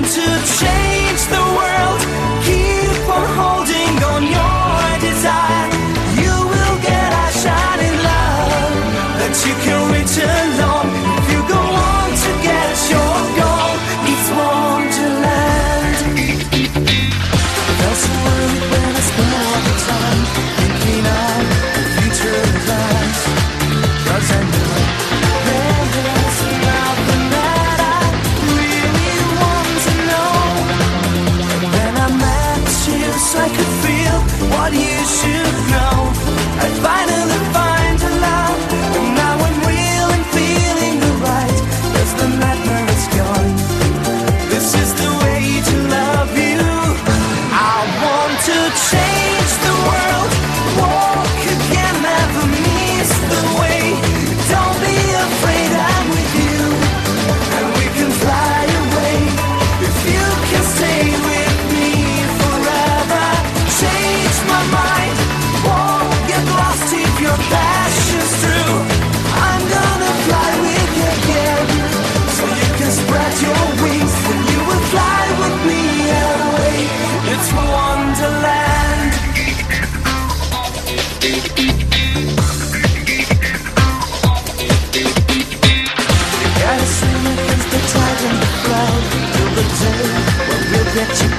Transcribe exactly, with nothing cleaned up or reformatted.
want to change the world. Keep on holding on your desire. You will get a shining love that you can reach alone. If you go on to get your goal, it's Wonderland. Felt so worried when I spent all the time thinking of the future of life. 'Cause I know there's nothing that I really want to know. And then I met you so I could feel what you should know. I finally find a love, and now I'm real and feeling alright. 'Cause the nightmare is gone. This is the way to love you. I want to change the world. Walk again, never miss the way. Don't be afraid, I'm with you, and we can fly away. If you can stay with me forever, change my mind. Won't get lost if your passion's true. I'm gonna fly with you again, so you can spread your wings, and you will fly with me away. It's Wonderland. You gotta swim against the tide and the flow till the day when we'll get you